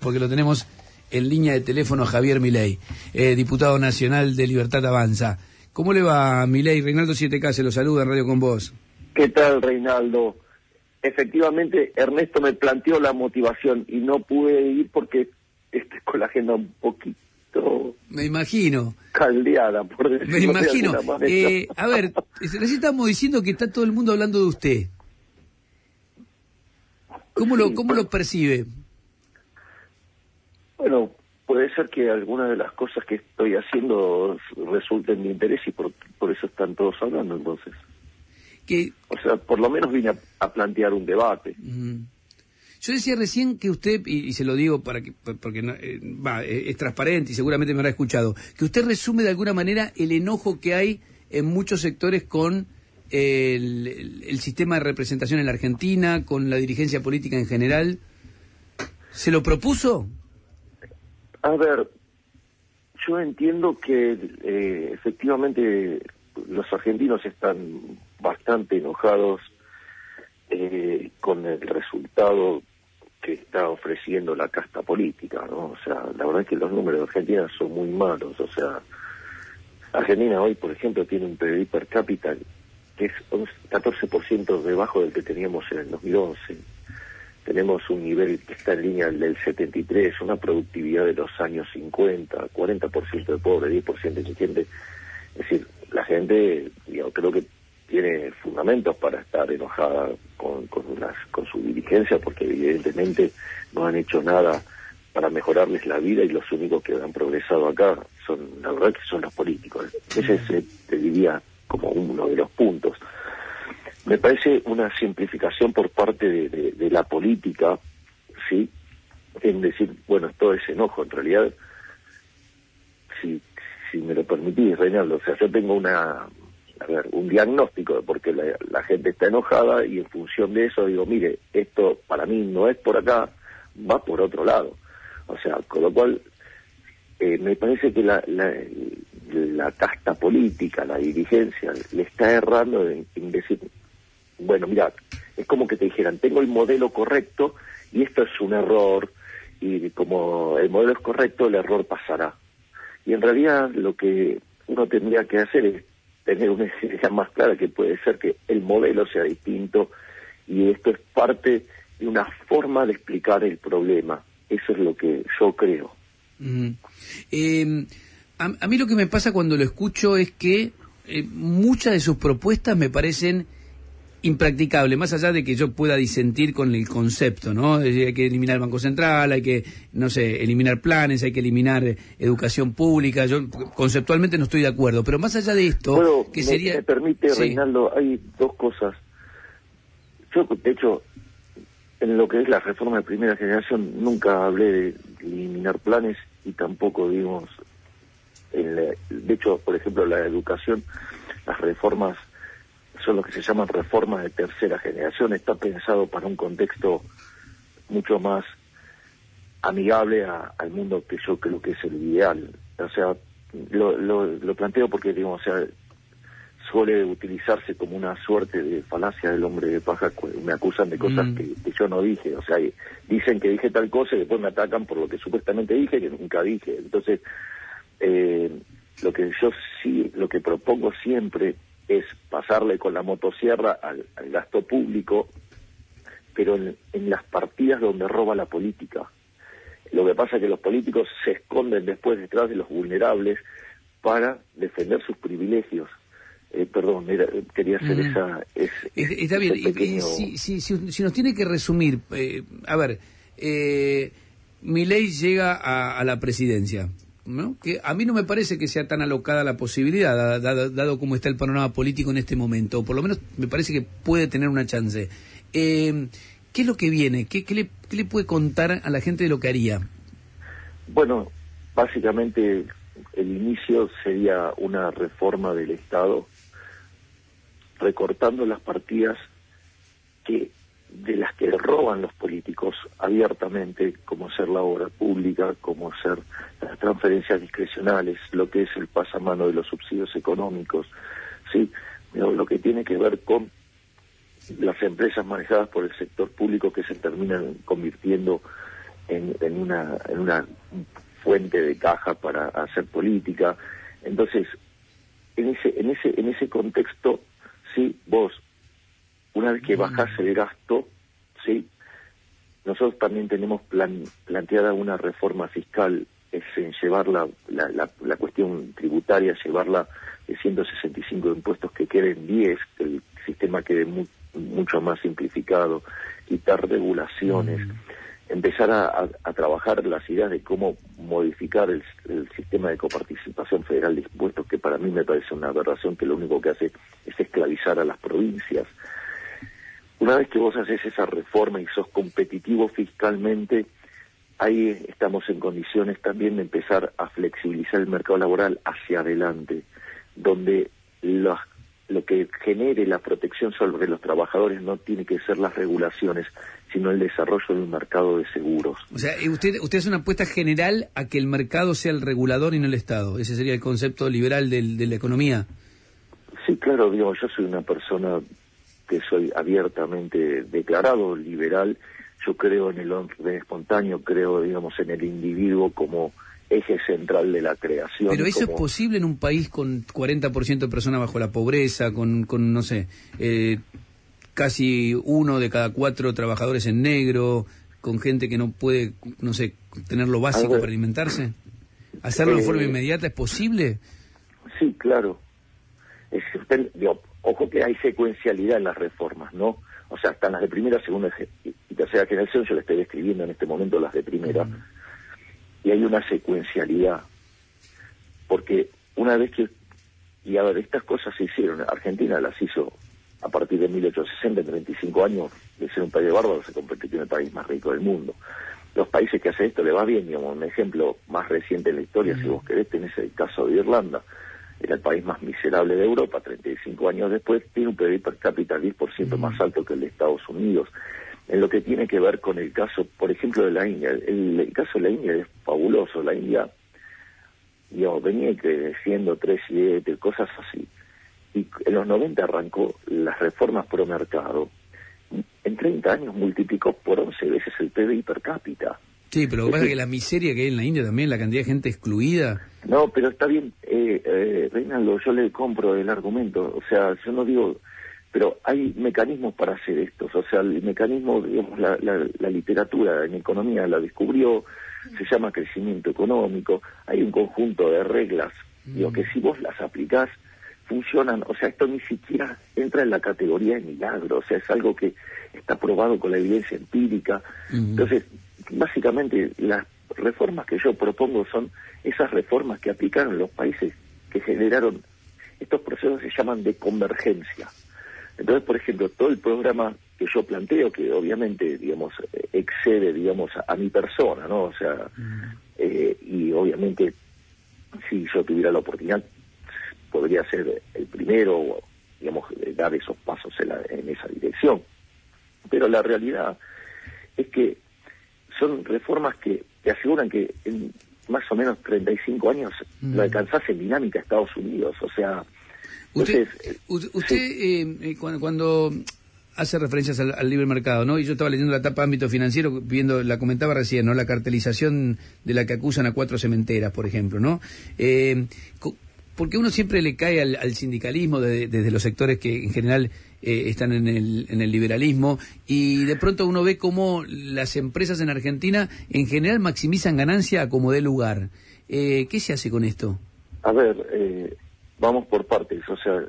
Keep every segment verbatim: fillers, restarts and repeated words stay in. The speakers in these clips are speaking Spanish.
porque lo tenemos en línea de teléfono a Javier Milei, eh, diputado nacional de Libertad Avanza. ¿Cómo le va, Milei? Reinaldo siete K se lo saluda en Radio con Vos. ¿Qué tal, Reinaldo? Efectivamente, Ernesto me planteó la motivación y no pude ir porque estoy con la agenda un poquito... Me imagino. Caldeada, por decirlo Me imagino. de alguna manera. Eh, a ver, recién estamos diciendo que está todo el mundo hablando de usted. ¿Cómo, Sí, lo, cómo pero... lo percibe? Bueno, puede ser que algunas de las cosas que estoy haciendo resulten de interés y por, por eso están todos hablando, entonces. Que... O sea, por lo menos vine a, a plantear un debate. Mm. Yo decía recién que usted, y, y se lo digo para que porque no, eh, va, es transparente y seguramente me habrá escuchado, que usted resume de alguna manera el enojo que hay en muchos sectores con el, el, el sistema de representación en la Argentina, con la dirigencia política en general. ¿Se lo propuso? A ver, yo entiendo que eh, efectivamente los argentinos están bastante enojados eh, con el resultado que está ofreciendo la casta política, ¿no? O sea, la verdad es que los números de Argentina son muy malos. O sea, Argentina hoy, por ejemplo, tiene un P B I per cápita que es catorce por ciento debajo del que teníamos en el dos mil once. Tenemos un nivel que está en línea del setenta y tres, una productividad de los años cincuenta, cuarenta por ciento de pobre, diez por ciento de gente. Es decir, la gente, digamos, creo que tiene fundamentos para estar enojada con, con, las, con su dirigencia, porque evidentemente no han hecho nada para mejorarles la vida y los únicos que han progresado acá son, la verdad, que son los políticos. Ese es, te diría, como uno de los puntos. Me parece una simplificación por parte de, de, de la política, ¿sí? En decir, bueno, todo ese enojo, en realidad, si, si me lo permitís, Reinaldo, o sea, yo tengo una, a ver, un diagnóstico de por qué la, la gente está enojada y en función de eso digo, mire, esto para mí no es por acá, va por otro lado. O sea, con lo cual, eh, me parece que la, la, la casta política, la dirigencia, le está errando en, en decir... Bueno, mira, es como que te dijeran, tengo el modelo correcto y esto es un error, y como el modelo es correcto, el error pasará. Y en realidad lo que uno tendría que hacer es tener una idea más clara, que puede ser que el modelo sea distinto, y esto es parte de una forma de explicar el problema. Eso es lo que yo creo. Mm. Eh, a, a mí lo que me pasa cuando lo escucho es que eh, muchas de sus propuestas me parecen impracticable, más allá de que yo pueda disentir con el concepto, ¿no? Hay que eliminar el Banco Central, hay que, no sé, eliminar planes, hay que eliminar educación pública. Yo conceptualmente no estoy de acuerdo, pero más allá de esto, bueno, que me, sería... me permite, sí. Reinaldo, hay dos cosas. Yo, de hecho, en lo que es la reforma de primera generación, nunca hablé de eliminar planes y tampoco, digamos, en la, de hecho, por ejemplo, la educación, las reformas son lo que se llaman reformas de tercera generación, está pensado para un contexto mucho más amigable a, al mundo que yo creo que es el ideal. O sea, lo, lo, lo planteo porque, digamos, o sea, suele utilizarse como una suerte de falacia del hombre de paja, me acusan de cosas mm. que, que yo no dije. O sea, dicen que dije tal cosa y después me atacan por lo que supuestamente dije, que nunca dije. Entonces, eh, lo que yo sí, lo que propongo siempre es pasarle con la motosierra al, al gasto público, pero en, en las partidas donde roba la política. Lo que pasa es que los políticos se esconden después detrás de los vulnerables para defender sus privilegios. Eh, perdón, era, quería hacer mm. esa... Es, Está bien, pequeño... si, si, si, si nos tiene que resumir, eh, a ver, eh, Milei llega a, a la presidencia, ¿no? Que a mí no me parece que sea tan alocada la posibilidad, dado, dado cómo está el panorama político en este momento, o por lo menos me parece que puede tener una chance. Eh, ¿Qué es lo que viene? ¿Qué, qué, le, ¿Qué le puede contar a la gente de lo que haría? Bueno, básicamente el inicio sería una reforma del Estado, recortando las partidas que de las que roban los políticos abiertamente, como ser la obra pública, como ser las transferencias discrecionales, lo que es el pasamano de los subsidios económicos, sí, lo que tiene que ver con las empresas manejadas por el sector público que se terminan convirtiendo en, en una en una fuente de caja para hacer política. Entonces, en ese en ese en ese contexto, sí, vos una vez que bajás el gasto, sí, nosotros también tenemos plan, planteada una reforma fiscal, es en llevar la, la, la, la cuestión tributaria, llevarla de ciento sesenta y cinco impuestos que queden diez, que el sistema quede mu, mucho más simplificado, quitar regulaciones, mm. empezar a, a, a trabajar las ideas de cómo modificar el, el sistema de coparticipación federal de impuestos, que para mí me parece una aberración, que lo único que hace es esclavizar a las provincias. Una vez que vos haces esa reforma y sos competitivo fiscalmente, ahí estamos en condiciones también de empezar a flexibilizar el mercado laboral hacia adelante, donde los, lo que genere la protección sobre los trabajadores no tiene que ser las regulaciones, sino el desarrollo de un mercado de seguros. O sea, usted usted hace una apuesta general a que el mercado sea el regulador y no el Estado. Ese sería el concepto liberal del, de la economía. Sí, claro, digo, yo soy una persona que soy abiertamente declarado liberal. Yo creo en el orden espontáneo, creo, digamos, en el individuo como eje central de la creación. Pero eso como... es posible en un país con cuarenta por ciento de personas bajo la pobreza, con, con no sé, eh, casi uno de cada cuatro trabajadores en negro, con gente que no puede, no sé, tener lo básico para alimentarse. ¿Hacerlo eh, de forma inmediata es posible? Sí, claro. Es, digo, ojo que hay secuencialidad en las reformas, ¿no? O sea, están las de primera, segunda y tercera generación, yo le estoy describiendo en este momento las de primera, mm. y hay una secuencialidad, porque una vez que, y a ver, estas cosas se hicieron, Argentina las hizo a partir de mil ochocientos sesenta, en treinta y cinco años, de ser un país de bárbaros, se convirtió en el país más rico del mundo. Los países que hacen esto le va bien, digamos, un ejemplo más reciente en la historia, mm. si vos querés, tenés el caso de Irlanda. Era el país más miserable de Europa, treinta y cinco años después, tiene un P I B per cápita diez por ciento mm. más alto que el de Estados Unidos. En lo que tiene que ver con el caso, por ejemplo, de la India. El, el caso de la India es fabuloso. La India, digamos, venía creciendo tres, siete, cosas así. Y en los noventa arrancó las reformas pro mercado. En treinta años multiplicó por once veces el P B I per cápita. Sí, pero lo que pasa es que la miseria que hay en la India también, la cantidad de gente excluida. No, pero está bien, eh, eh, Reinaldo, yo le compro el argumento, o sea, yo no digo, pero hay mecanismos para hacer esto, o sea, el mecanismo, digamos, la, la, la literatura en economía la descubrió, se llama crecimiento económico, hay un conjunto de reglas, mm. digo, que si vos las aplicás, funcionan, o sea, esto ni siquiera entra en la categoría de milagro, o sea, es algo que está probado con la evidencia empírica, mm. entonces, básicamente, las reformas que yo propongo son esas reformas que aplicaron los países que generaron estos procesos, se llaman de convergencia. Entonces, por ejemplo, todo el programa que yo planteo, que obviamente, digamos, excede, digamos, a, a mi persona, ¿no? O sea, mm. eh, y obviamente, si yo tuviera la oportunidad, podría ser el primero, digamos, dar esos pasos en, la, en esa dirección. Pero la realidad es que son reformas que te aseguran que en más o menos treinta y cinco años mm. lo alcanzás en dinámica a Estados Unidos, o sea... Usted, entonces, usted, usted sí. eh, cuando, cuando hace referencias al, al libre mercado, ¿no? Y yo estaba leyendo la etapa de ámbito financiero, viendo, la comentaba recién, ¿no? La cartelización de la que acusan a cuatro cementeras, por ejemplo, ¿no? Eh, porque uno siempre le cae al, al sindicalismo de, desde los sectores que en general eh, están en el, en el liberalismo, y de pronto uno ve cómo las empresas en Argentina en general maximizan ganancia a como dé lugar. Eh, ¿Qué se hace con esto? A ver, eh, vamos por partes, o sea,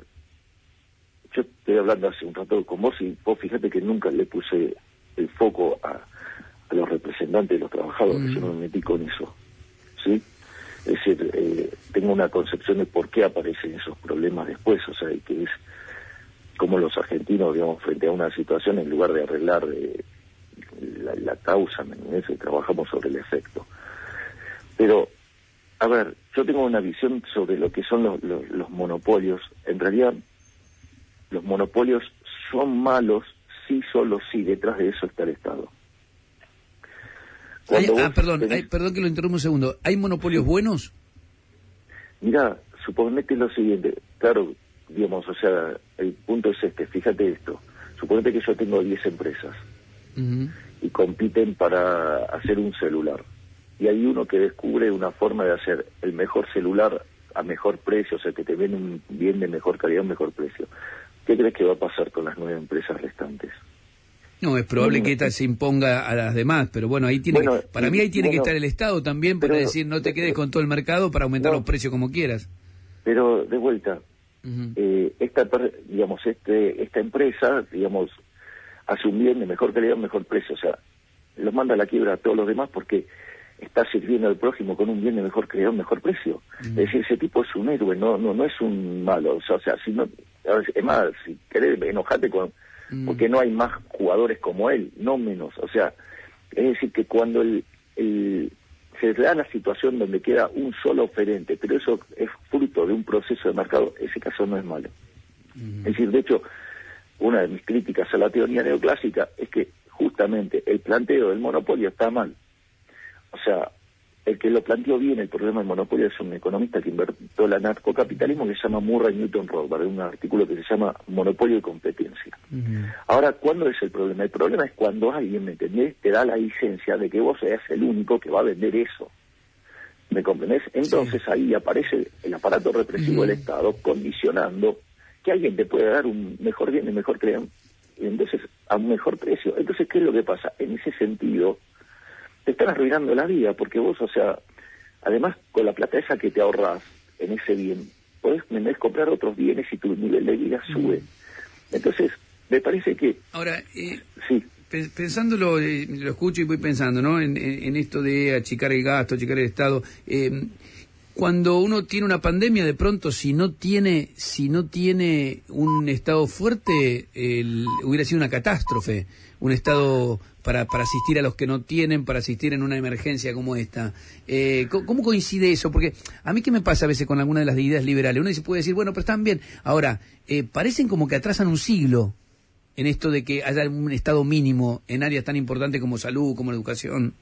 yo estoy hablando hace un rato con vos y vos fíjate que nunca le puse el foco a, a los representantes de los trabajadores, mm. yo no me metí con eso, ¿sí? Es decir, eh, tengo una concepción de por qué aparecen esos problemas después, o sea, que es como los argentinos, digamos, frente a una situación, en lugar de arreglar eh, la, la causa, ¿me entiendes? Trabajamos sobre el efecto. Pero, a ver, yo tengo una visión sobre lo que son los, los, los monopolios. En realidad, los monopolios son malos, sí, solo sí, detrás de eso está el Estado. Hay, ah, perdón, tenés... hay, perdón que lo interrumpa un segundo. ¿Hay monopolios buenos? Mira, suponete lo siguiente, claro, digamos, o sea, el punto es este, fíjate esto, suponete que yo tengo diez empresas, uh-huh. y compiten para hacer un celular. Y hay uno que descubre una forma de hacer el mejor celular a mejor precio, o sea, que te ven un bien de mejor calidad a un mejor precio. ¿Qué crees que va a pasar con las nueve empresas restantes? No, es probable no, que esta se imponga a las demás, pero bueno, ahí tiene bueno, que, para mí ahí tiene bueno, que estar el Estado también para pero, decir no te quedes con todo el mercado para aumentar no, los precios como quieras. Pero de vuelta, Uh-huh. eh, esta digamos este esta empresa, digamos, hace un bien de mejor calidad, mejor precio, o sea, los manda a la quiebra a todos los demás porque está sirviendo al prójimo con un bien de mejor calidad, mejor precio. Uh-huh. Es decir, ese tipo es un héroe, no no no es un malo, o sea, o sea si no, es más, si querés enojate con, uh-huh, porque no hay más jugadores como él, no menos, o sea, es decir que cuando el, el se da la situación donde queda un solo oferente, pero eso es fruto de un proceso de mercado, ese caso no es malo. Uh-huh. Es decir, de hecho, una de mis críticas a la teoría neoclásica es que justamente el planteo del monopolio está mal. O sea, el que lo planteó bien el problema del monopolio es un economista que inventó el anarcocapitalismo que se llama Murray Newton Rothbard, un artículo que se llama Monopolio y Competencia. Uh-huh. Ahora, ¿cuándo es el problema? El problema es cuando alguien, ¿me entendés?, te da la licencia de que vos seas el único que va a vender eso. ¿Me comprendés? Entonces sí, ahí aparece el aparato represivo uh-huh del Estado condicionando que alguien te puede dar un mejor bien y mejor crean, y entonces a un mejor precio. Entonces, ¿qué es lo que pasa? En ese sentido, te están arruinando la vida, porque vos, o sea, además con la plata esa que te ahorrás en ese bien, podés, podés comprar otros bienes y tu nivel de vida sube. Entonces, me parece que... Ahora, eh, sí, pensándolo, eh, lo escucho y voy pensando, ¿no?, en, en, en esto de achicar el gasto, achicar el Estado. Eh, cuando uno tiene una pandemia, de pronto, si no tiene si no tiene un Estado fuerte, el, hubiera sido una catástrofe. Un Estado para, para asistir a los que no tienen, para asistir en una emergencia como esta. Eh, ¿Cómo coincide eso? Porque a mí, ¿qué me pasa a veces con alguna de las ideas liberales? Uno se puede decir, bueno, pero están bien. Ahora, eh, parecen como que atrasan un siglo en esto de que haya un Estado mínimo en áreas tan importantes como salud, como la educación.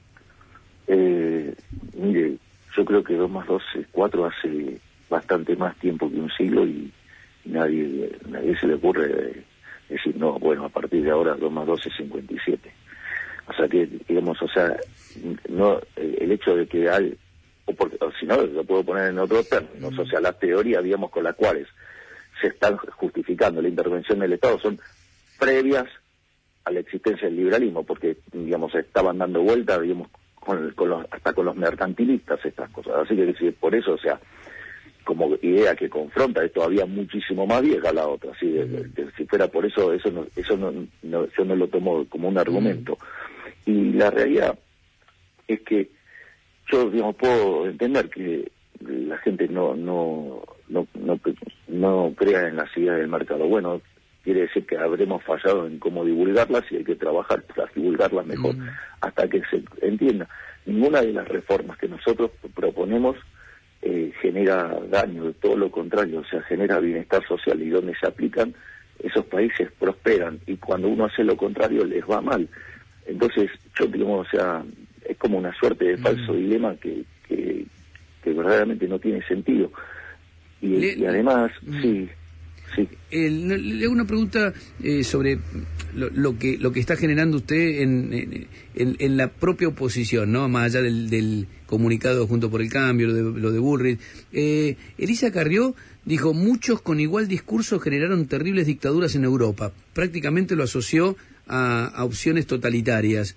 Eh, mire, yo creo que dos más dos es cuatro hace bastante más tiempo que un siglo y, y nadie nadie se le ocurre decir, no, bueno, a partir de ahora dos más dos es cincuenta y siete. O sea que, digamos, o sea, no el hecho de que hay, o, porque, o si no, lo puedo poner en otros términos, o sea, las teorías, digamos, con las cuales se están justificando la intervención del Estado son previas a la existencia del liberalismo, porque, digamos, estaban dando vueltas, digamos, con, con los, hasta con los mercantilistas estas cosas. Así que, si por eso, o sea, como idea que confronta, es todavía muchísimo más vieja la otra. ¿Sí? Mm. Que, si fuera por eso, eso no, eso no, no, yo no lo tomo como un argumento. Mm. Y la realidad es que yo, digamos, puedo entender que la gente no no no no, no crea en las ideas del mercado. Bueno, quiere decir que habremos fallado en cómo divulgarlas y hay que trabajar para divulgarlas mejor, mm. hasta que se entienda. Ninguna de las reformas que nosotros proponemos eh, genera daño, todo lo contrario, o sea, genera bienestar social, y donde se aplican, esos países prosperan, y cuando uno hace lo contrario les va mal. Entonces, yo digo, o sea, es como una suerte de falso mm. dilema que, que, que verdaderamente no tiene sentido. Y, Le... y además, mm. sí... Sí. Eh, le hago una pregunta eh, sobre lo, lo que lo que está generando usted en, en, en la propia oposición, ¿no? Más allá del, del comunicado Junto por el Cambio, lo de, lo de Bullrich. Eh, Elisa Carrió dijo, muchos con igual discurso generaron terribles dictaduras en Europa. Prácticamente lo asoció a, a opciones totalitarias.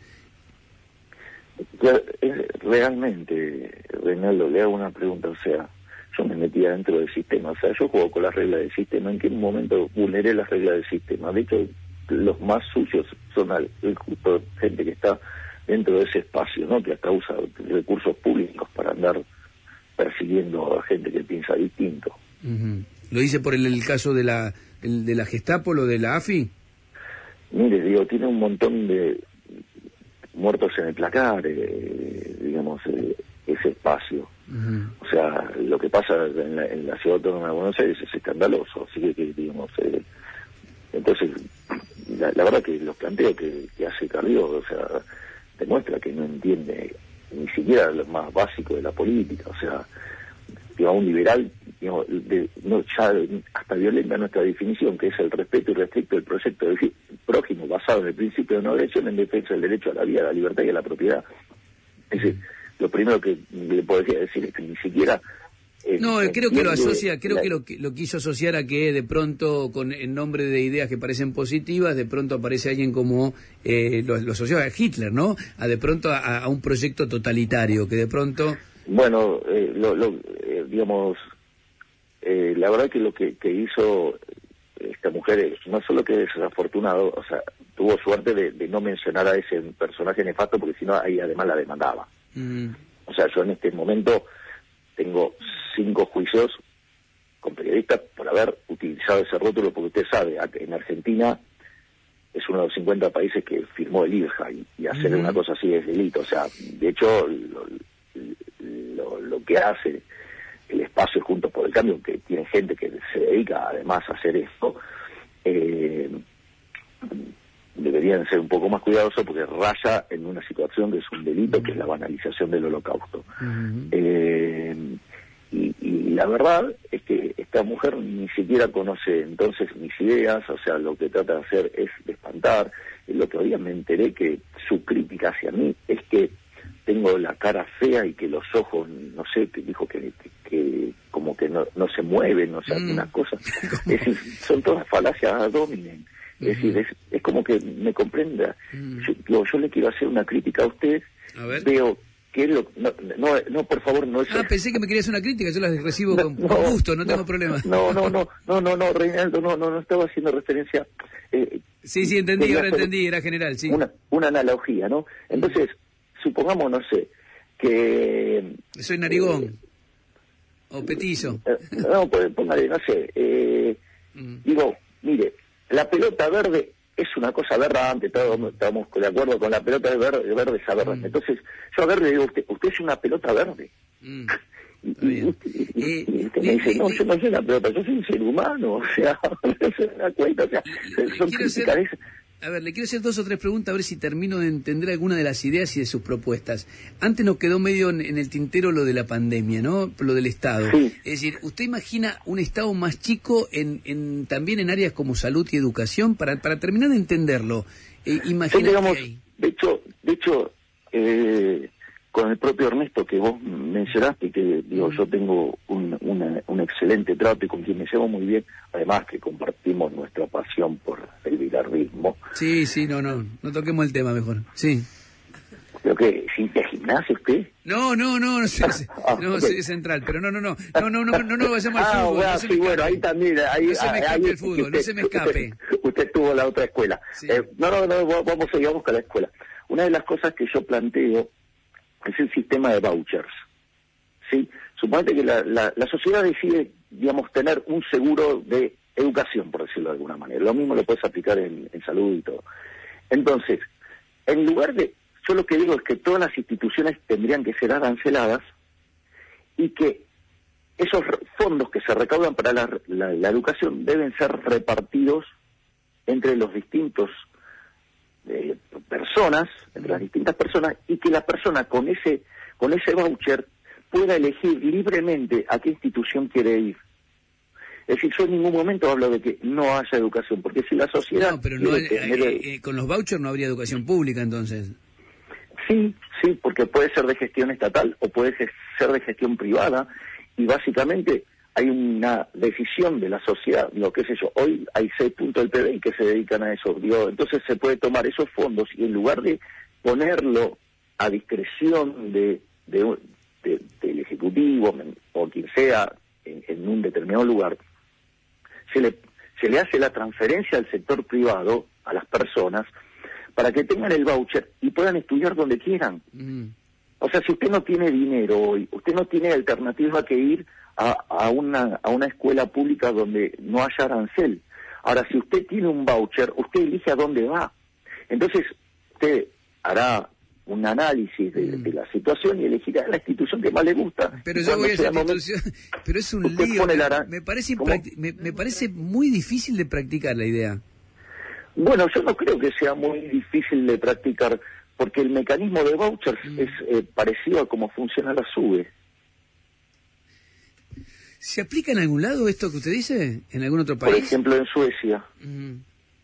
Realmente, Reinaldo, le hago una pregunta, o sea, yo me metía dentro del sistema, o sea, yo juego con las reglas del sistema. ¿En qué momento vulneré las reglas del sistema? De hecho, los más sucios son al, el grupo de gente que está dentro de ese espacio, ¿no? Que hasta usa recursos públicos para andar persiguiendo a gente que piensa distinto. Uh-huh. ¿Lo dice por el, el caso de la el, de la Gestapo, lo de la A F I? Mire, digo, tiene un montón de muertos en el placar, eh, digamos, eh, ese espacio. Uh-huh. O sea, lo que pasa en la, en la ciudad autónoma de Buenos Aires es escandaloso, así que, que digamos, eh, entonces, la, la verdad que los planteos que, que hace Carrió, o sea, demuestra que no entiende ni siquiera lo más básico de la política. O sea, digo, a un liberal digamos, de, no, ya hasta violenta nuestra definición, que es el respeto y respeto del proyecto del prójimo basado en el principio de no agresión en defensa del derecho a la vida, a la libertad y a la propiedad. Es decir, lo primero que le podría decir es que ni siquiera... Eh, no, creo que lo asocia, creo la... que lo, lo quiso asociar a que de pronto, con en nombre de ideas que parecen positivas, de pronto aparece alguien como, eh, lo, lo asoció a Hitler, ¿no? A de pronto a, a un proyecto totalitario, que de pronto... Bueno, eh, lo, lo, eh, digamos, eh, la verdad que lo que, que hizo esta mujer es, no solo que es desafortunado, o sea, tuvo suerte de, de no mencionar a ese personaje nefasto, porque si no, ahí además la demandaba. Mm. O sea, yo en este momento tengo cinco juicios con periodistas por haber utilizado ese rótulo, porque usted sabe, en Argentina es uno de los cincuenta países que firmó el I R J A, y, y hacer mm. una cosa así es delito. O sea, de hecho, lo, lo, lo que hace el espacio Juntos por el Cambio, que tiene gente que se dedica además a hacer esto, eh, deberían ser un poco más cuidadosos, porque raya en una situación que es un delito, uh-huh. que es la banalización del Holocausto. Uh-huh. Eh, y, y la verdad es que esta mujer ni siquiera conoce entonces mis ideas, o sea, lo que trata de hacer es de espantar. Lo que hoy día me enteré que su crítica hacia mí es que tengo la cara fea y que los ojos, no sé, que dijo que, que, que como que no, no se mueven, o sea, mm. una cosa. Es decir, son todas falacias ad hominem. Es uh-huh. decir, es, es como que me comprenda. Uh-huh. Yo, yo, yo le quiero hacer una crítica a usted. A ver. Veo que es lo... No, no, no, por favor, no es... Ah, pensé que me quería hacer una crítica, yo la recibo no, con, no, con gusto, no, no tengo problema. No, no, no, no, no, no, Reinaldo, no, no, no estaba haciendo referencia... Eh, sí, sí, entendí, ahora entendí, era general, sí. Una, una analogía, ¿no? Entonces, supongamos, no sé, que... Soy narigón. Eh, o petizo. Eh, no, póngale, no sé. Eh, mm. Digo, mire, la pelota verde es una cosa aberrante, todos estamos de acuerdo con la pelota verde, verde es aberrante. Mm. Entonces, yo a verde le digo, usted, usted es una pelota verde. Mm. Y, y, y, y, y usted me dice, no, yo no soy una pelota, yo soy un ser humano, o sea, no se da cuenta, o sea, son críticas. Ser... A ver, le quiero hacer dos o tres preguntas a ver si termino de entender alguna de las ideas y de sus propuestas. Antes nos quedó medio en, en el tintero lo de la pandemia, ¿no? Lo del Estado. Sí. Es decir, ¿usted imagina un Estado más chico en, en también en áreas como salud y educación? Para, para terminar de entenderlo, eh, imagina sí, digamos, que hay... De hecho, de hecho eh, con el propio Ernesto que vos mencionaste, que digo, mm. yo tengo un, una, un excelente trato y con quien me llevo muy bien, además que compartimos nuestra pasión por el bilardismo. Sí, sí, no, no, no toquemos el tema mejor, sí. ¿Pero qué? ¿Cintia gimnasia usted? No, no, no, no sé, ah, no, okay. Sé central, pero no, no, no, no, no, no, no, no vayamos al ah, fútbol. Bueno, no sí, bueno, ahí también, ahí, no se me escape ahí, el fútbol, usted, no se me escape. Usted, usted tuvo la otra escuela. Sí. Eh, no, no, no, vamos a digamos con la escuela. Una de las cosas que yo planteo es el sistema de vouchers, ¿sí? Suponete que la, la, la sociedad decide, digamos, tener un seguro de educación, por decirlo de alguna manera. Lo mismo lo puedes aplicar en, en salud y todo. Entonces, en lugar de... Yo lo que digo es que todas las instituciones tendrían que ser aranceladas y que esos fondos que se recaudan para la, la, la educación deben ser repartidos entre los distintos eh, personas, entre las distintas personas, y que la persona con ese con ese voucher pueda elegir libremente a qué institución quiere ir. Es decir, yo en ningún momento hablo de que no haya educación, porque si la sociedad... No, pero no, eh, eh, con los vouchers no habría educación pública, entonces. Sí, sí, porque puede ser de gestión estatal o puede ser de gestión privada, y básicamente hay una decisión de la sociedad, digo, qué sé yo, hoy hay seis puntos del P B I que se dedican a eso, digo, entonces se puede tomar esos fondos y en lugar de ponerlo a discreción de, de, de del Ejecutivo o quien sea en, en un determinado lugar, se le, se le hace la transferencia al sector privado, a las personas, para que tengan el voucher y puedan estudiar donde quieran. Mm. O sea, si usted no tiene dinero hoy, usted no tiene alternativa que ir a, a, una, a una escuela pública donde no haya arancel. Ahora, si usted tiene un voucher, usted elige a dónde va. Entonces, usted hará un análisis de, mm. de la situación y elegirá la institución que más le gusta. Pero yo voy a esa institución, momento, pero es un lío. Me, me, parece me, me parece muy difícil de practicar la idea. Bueno, yo no creo que sea muy difícil de practicar, porque el mecanismo de vouchers mm. es eh, parecido a cómo funciona la SUBE. ¿Se aplica en algún lado esto que usted dice? ¿En algún otro país? Por ejemplo, en Suecia. Mm.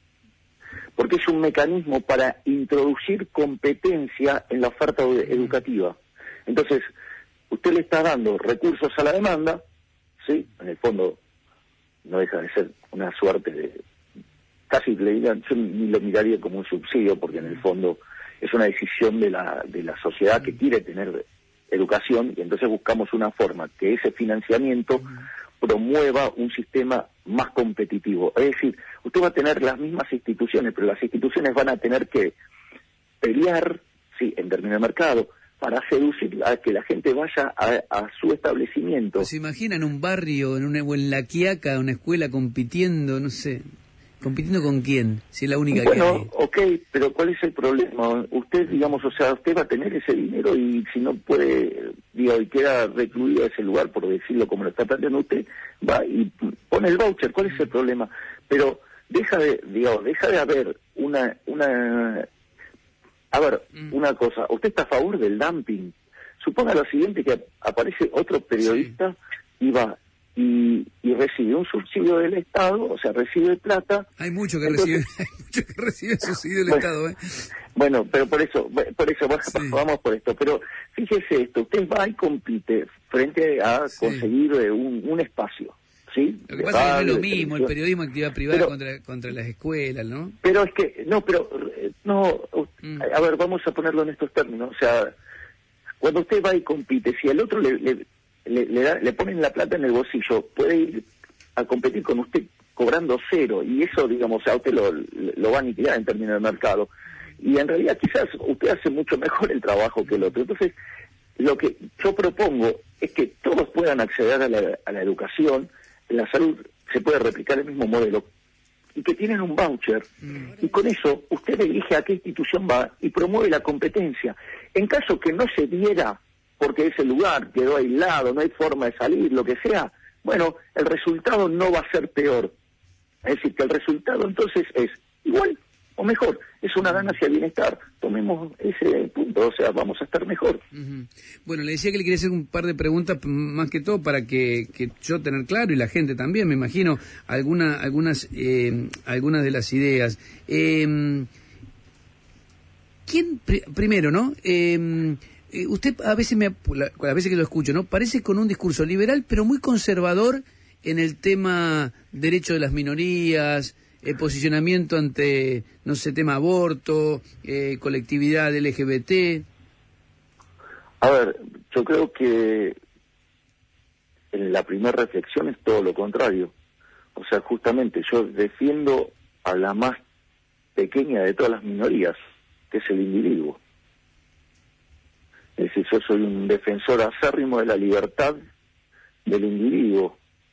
Porque es un mecanismo para introducir competencia en la oferta mm. educativa. Entonces, usted le está dando recursos a la demanda, ¿sí? En el fondo, no deja de ser una suerte de... Casi le digan, yo ni lo miraría como un subsidio, porque en el fondo es una decisión de la, de la sociedad que quiere tener educación, y entonces buscamos una forma que ese financiamiento promueva un sistema más competitivo. Es decir, usted va a tener las mismas instituciones, pero las instituciones van a tener que pelear, sí, en términos de mercado, para seducir a que la gente vaya a, a su establecimiento. ¿Se imagina en un barrio, en una, o en La Quiaca, una escuela compitiendo, no sé... ¿Compitiendo con quién? Si es la única bueno, que hay. Bueno, ok, pero ¿cuál es el problema? Usted, digamos, o sea, usted va a tener ese dinero y si no puede, digo, y queda recluido a ese lugar, por decirlo como lo está planteando usted, va y pone el voucher. ¿Cuál es el problema? Pero deja de, digamos, deja de haber una, una, a ver, mm. una cosa. ¿Usted está a favor del dumping? Suponga lo siguiente, que aparece otro periodista sí. y va... Y, y recibe un subsidio del Estado, o sea, recibe plata. Hay mucho que entonces, recibe, hay mucho que recibe subsidio del bueno, Estado, ¿eh? Bueno, pero por eso, por eso sí. vamos por esto. Pero fíjese esto, usted va y compite frente a sí. conseguir un, un espacio, ¿sí? Lo que pasa es que no es lo mismo, el periodismo actividad privada pero, contra, contra las escuelas, ¿no? Pero es que, no, pero, no, mm. a ver, vamos a ponerlo en estos términos, o sea, cuando usted va y compite, si al otro le... le Le, le, da, le ponen la plata en el bolsillo, puede ir a competir con usted cobrando cero, y eso, digamos, a usted lo, lo va a aniquilar en términos de mercado. Y en realidad quizás usted hace mucho mejor el trabajo que el otro. Entonces, lo que yo propongo es que todos puedan acceder a la, a la educación, en la salud se puede replicar el mismo modelo, y que tienen un voucher, mm. y con eso usted elige a qué institución va y promueve la competencia. En caso que no se diera, porque ese lugar quedó aislado, no hay forma de salir, lo que sea, bueno, el resultado no va a ser peor. Es decir, que el resultado entonces es igual o mejor, es una ganancia de bienestar. Tomemos ese punto, o sea, vamos a estar mejor. Uh-huh. Bueno, le decía que le quería hacer un par de preguntas, más que todo para que, que yo tener claro, y la gente también, me imagino, alguna, algunas, eh, algunas de las ideas. Eh, ¿Quién, pr- primero, no? Eh, Eh, usted a veces me a veces que lo escucho, ¿no? Parece con un discurso liberal, pero muy conservador en el tema derecho de las minorías, eh, posicionamiento ante, no sé, tema aborto, eh, colectividad L G B T. A ver, yo creo que en la primera reflexión es todo lo contrario. O sea, justamente yo defiendo a la más pequeña de todas las minorías, que es el individuo. Es decir, yo soy un defensor acérrimo de la libertad del individuo.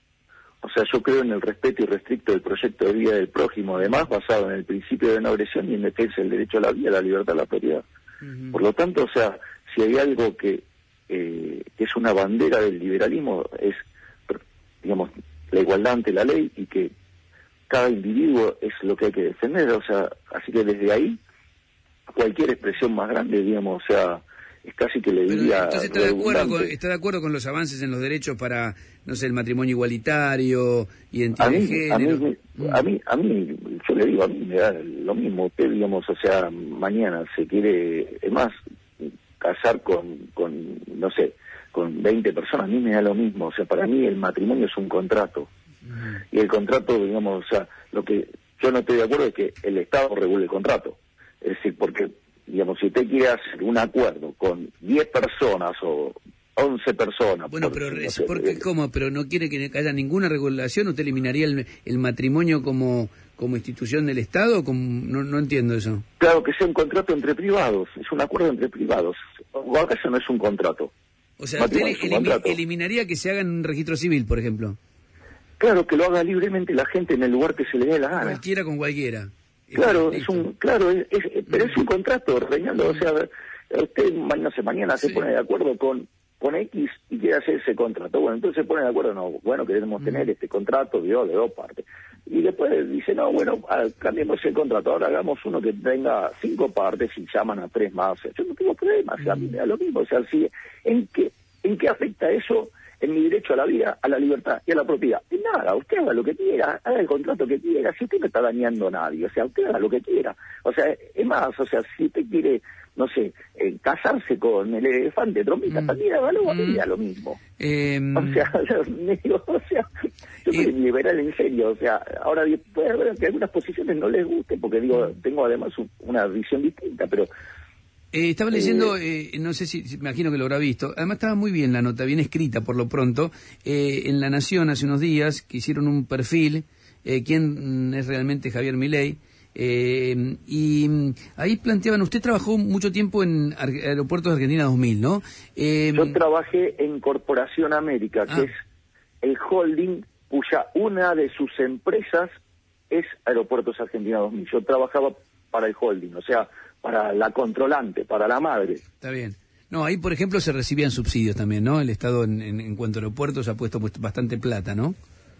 O sea, yo creo en el respeto irrestricto del proyecto de vida del prójimo, además basado en el principio de no agresión y en defensa del derecho a la vida, la libertad, la propiedad. Uh-huh. Por lo tanto, o sea, si hay algo que, eh, que es una bandera del liberalismo, es, digamos, la igualdad ante la ley, y que cada individuo es lo que hay que defender. O sea, así que desde ahí, cualquier expresión más grande, digamos, o sea, es casi que le diría... Entonces está de, acuerdo con, está de acuerdo con los avances en los derechos para, no sé, el matrimonio igualitario, identidad de género. A mí, mm. a mí, a mí, yo le digo, a mí me da lo mismo. Usted, digamos, o sea, mañana se quiere, es más, casar con, con, no sé, con veinte personas, a mí me da lo mismo. O sea, para mí el matrimonio es un contrato. Mm. Y el contrato, digamos, o sea, lo que yo no estoy de acuerdo es que el Estado regule el contrato. Es decir, porque... digamos, si usted quiere hacer un acuerdo con diez personas o once personas... Bueno, pero no sé, porque, ¿cómo? ¿Pero no quiere que haya ninguna regulación? ¿Usted eliminaría el, el matrimonio como como institución del Estado? Como, no, no entiendo eso. Claro, que sea un contrato entre privados, es un acuerdo entre privados. O acaso no es un contrato. O sea, ¿usted elimi- eliminaría que se haga en un registro civil, por ejemplo? Claro, que lo haga libremente la gente en el lugar que se le dé la gana. Cualquiera con cualquiera. Claro, es un, claro, es, es, pero es un contrato, Reinaldo. O sea, usted, no sé, mañana se sí. pone de acuerdo con con X y quiere hacer ese contrato. Bueno, entonces se pone de acuerdo, no, bueno, queremos mm. tener este contrato de dos, de dos partes. Y después dice, no, bueno, cambiemos el contrato, ahora hagamos uno que tenga cinco partes y llaman a tres más. O sea, yo no tengo problemas, mm. a mí me da lo mismo. O sea, si, ¿en qué, en qué afecta eso en mi derecho a la vida, a la libertad y a la propiedad. Y nada, usted haga lo que quiera, haga el contrato que quiera, si usted no está dañando a nadie, o sea, usted haga lo que quiera. O sea, es más, o sea, si usted quiere, no sé, eh, casarse con el elefante trompita, mm. también hágalo, mm. a mí lo mismo. Eh, o sea, me digo, o sea, yo soy eh, liberal en serio, o sea, ahora puede haber que algunas posiciones no les guste, porque digo, tengo además una visión distinta, pero... Eh, estaba leyendo, eh, no sé si, me imagino que lo habrá visto, además estaba muy bien la nota, bien escrita por lo pronto, eh, en La Nación hace unos días que hicieron un perfil, eh, quién es realmente Javier Milei, eh, y ahí planteaban, usted trabajó mucho tiempo en Aeropuertos de Argentina dos mil, ¿no? Eh, Yo trabajé en Corporación América, ah. que es el holding cuya una de sus empresas es Aeropuertos Argentina dos mil. Yo trabajaba para el holding, o sea, para la controlante, para la madre. Está bien. No, ahí, por ejemplo, se recibían subsidios también, ¿no? El Estado, en, en, en cuanto a aeropuertos, ha puesto bastante plata, ¿no?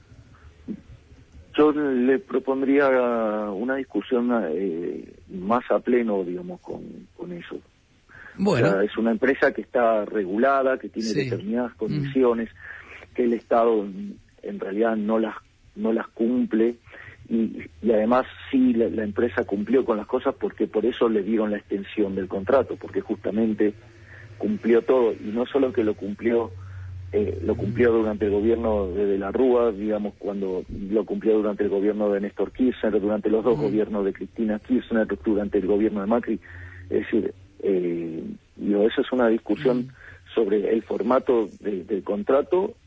Yo le propondría una discusión eh, más a pleno, digamos, con, con eso. Bueno. O sea, es una empresa que está regulada, que tiene sí. determinadas condiciones, mm. que el Estado en realidad no las, no las cumple. Y, y además sí la, la empresa cumplió con las cosas porque por eso le dieron la extensión del contrato, porque justamente cumplió todo, y no solo que lo cumplió eh, lo cumplió durante el gobierno de, de la Rúa, digamos, cuando lo cumplió durante el gobierno de Néstor Kirchner, durante los dos mm. gobiernos de Cristina Kirchner, durante el gobierno de Macri. Es decir, eh, digo, eso es una discusión mm. sobre el formato de, del contrato,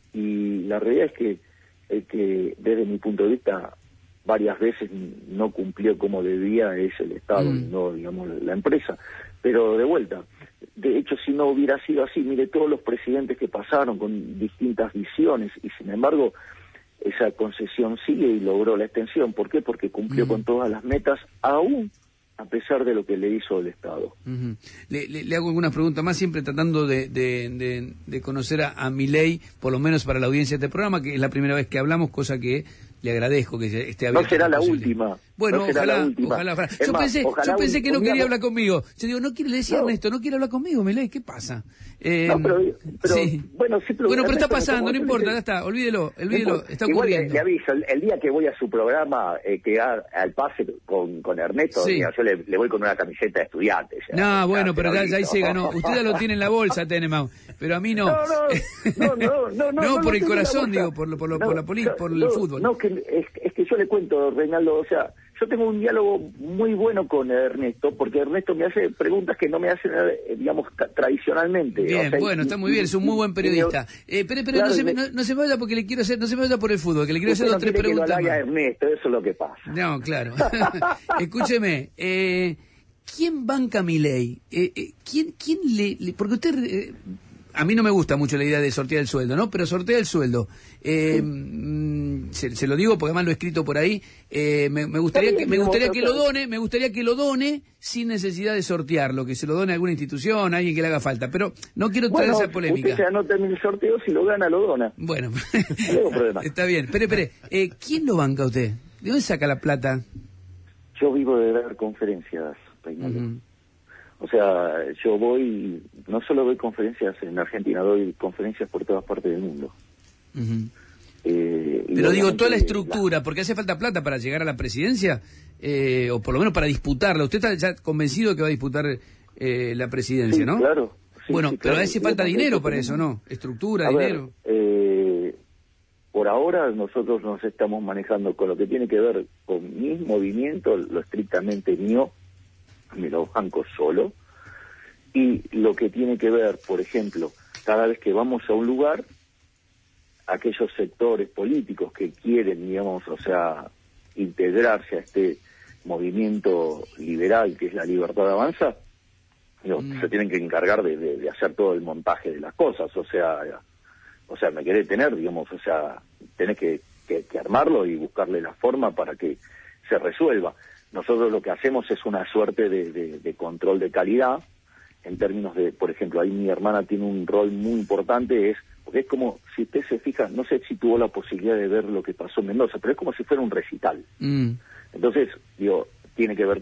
y la realidad es que, eh, que desde mi punto de vista varias veces no cumplió como debía es el Estado, mm. no, digamos, la empresa. Pero de vuelta, de hecho, si no hubiera sido así, mire todos los presidentes que pasaron con distintas visiones, y sin embargo esa concesión sigue y logró la extensión. ¿Por qué? Porque cumplió mm. con todas las metas, aún a pesar de lo que le hizo el Estado. Uh-huh. le, le, le hago algunas preguntas más, siempre tratando de, de, de, de conocer a, a Milei, por lo menos para la audiencia de este programa, que es la primera vez que hablamos, cosa que le agradezco que esté abierto. No será la última. Bueno, no será ojalá, la última. ojalá, ojalá. Yo más, pensé, ojalá yo pensé que no quería hablar conmigo. Yo digo, no quiere, le decía no. Ernesto, no quiere hablar conmigo, Milei, ¿qué pasa? Eh, no, pero, pero sí. bueno, sí, pero, bueno, pero Ernesto, está pasando, no importa, ya está, olvídelo, olvídelo, está ocurriendo. Igual le, le aviso, el, el día que voy a su programa, eh, que a, al pase con, con Ernesto, sí. mira, yo le, le voy con una camiseta de estudiante. Ya, no, bueno, pero ya, ya ahí se ganó. Usted ya lo tiene en la bolsa, Tenemau, pero a mí no. No, no, no, no, no, no, no por el corazón, digo, por, lo, por, lo, no, por la política, por el no, fútbol. No, que es, es que yo le cuento, Reinaldo, o sea, yo tengo un diálogo muy bueno con Ernesto, porque Ernesto me hace preguntas que no me hacen, digamos, tradicionalmente. Bien, o sea, bueno, y, está muy bien, es un muy buen periodista. Eh, pero pero claro, no, se me, me, no, no se me vaya porque le quiero hacer, no se me vaya por el fútbol, que le quiero hacer dos o tres preguntas. Que lo haga Ernesto, eso es lo que pasa. No, claro. Escúcheme, eh, ¿quién banca a Milei? Eh, eh, ¿quién, quién le, le, porque usted... Eh, a mí no me gusta mucho la idea de sortear el sueldo, ¿no? Pero sortea el sueldo. Eh, sí. se, se lo digo porque además lo he escrito por ahí. Eh, me, me gustaría que me gustaría que lo done, me gustaría que lo done sin necesidad de sortearlo, que se lo done a alguna institución, a alguien que le haga falta. Pero no quiero traer bueno, esa polémica. Usted se anota en el sorteo, si lo gana, lo dona. Bueno, está bien. Espere, espere. Eh, ¿Quién lo banca usted? ¿De dónde saca la plata? Yo vivo de dar conferencias, Reinaldo. Uh-huh. O sea, yo voy, no solo doy conferencias en Argentina, doy conferencias por todas partes del mundo. Uh-huh. eh, Pero digo, toda la estructura, la... porque hace falta plata para llegar a la presidencia, eh, o por lo menos para disputarla. Usted está ya convencido de que va a disputar eh, la presidencia, sí, ¿no? claro. Sí, bueno, sí, pero claro. hace falta dinero para eso, ¿no? Estructura, a dinero. Ver, eh, por ahora nosotros nos estamos manejando con lo que tiene que ver con mi movimiento, lo estrictamente mío, me lo banco solo, y lo que tiene que ver, por ejemplo, cada vez que vamos a un lugar, aquellos sectores políticos que quieren, digamos, o sea, integrarse a este movimiento liberal que es la Libertad Avanza, digo, mm. se tienen que encargar de, de, de hacer todo el montaje de las cosas, o sea, o sea, me querés tener, digamos, o sea, tenés que, que, que armarlo y buscarle la forma para que se resuelva. Nosotros lo que hacemos es una suerte de, de, de control de calidad, en términos de, por ejemplo, ahí mi hermana tiene un rol muy importante, es porque es como, si usted se fija, no sé si tuvo la posibilidad de ver lo que pasó en Mendoza, pero es como si fuera un recital. Mm. Entonces, digo, tiene que ver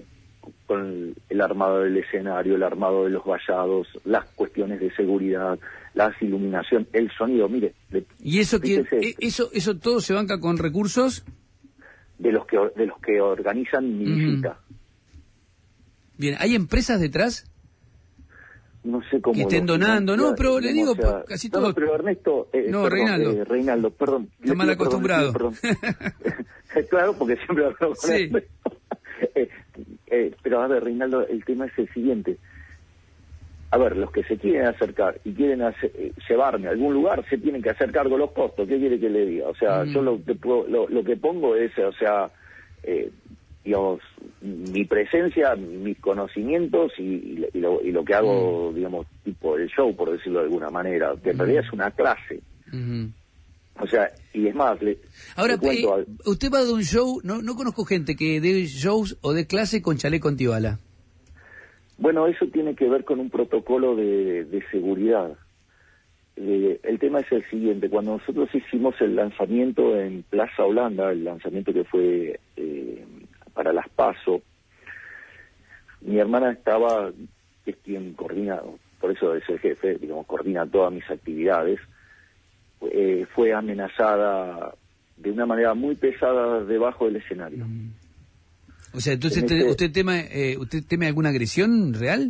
con el armado del escenario, el armado de los vallados, las cuestiones de seguridad, la iluminación, el sonido, mire. Le, ¿Y eso que eso eso todo se banca con recursos? De los que de los que organizan mi mm. visita. Bien, ¿hay empresas detrás? No sé cómo... Que estén donando, no, pero le digo, sea, casi todo... No, pero Ernesto... Eh, no, perdón, Reinaldo. Eh, Reinaldo, perdón. Está mal acostumbrado. Perdón, perdón. Claro, porque siempre hablo con sí. él. eh, eh, pero a ver, Reinaldo, el tema es el siguiente. A ver, los que se quieren acercar y quieren hacer, eh, llevarme a algún lugar, se tienen que hacer cargo los costos. ¿Qué quiere que le diga? O sea, mm. yo lo que, puedo, lo, lo que pongo es, o sea... Eh, digamos, mi presencia, mis conocimientos y, y, y, lo, y lo que hago, mm. digamos, tipo el show, por decirlo de alguna manera, que en mm. realidad es una clase. Mm. O sea, y es más... Le, Ahora, le cuento eh, al... usted va de un show, no, no conozco gente que dé shows o de clase con chaleco antibala. Bueno, eso tiene que ver con un protocolo de, de seguridad. Eh, el tema es el siguiente, cuando nosotros hicimos el lanzamiento en Plaza Holanda, el lanzamiento que fue... Eh, para las PASO, mi hermana estaba, es quien coordina, por eso es el jefe, digamos, coordina todas mis actividades, eh, fue amenazada de una manera muy pesada debajo del escenario. Mm. O sea, entonces este, usted teme, eh, usted teme alguna agresión real?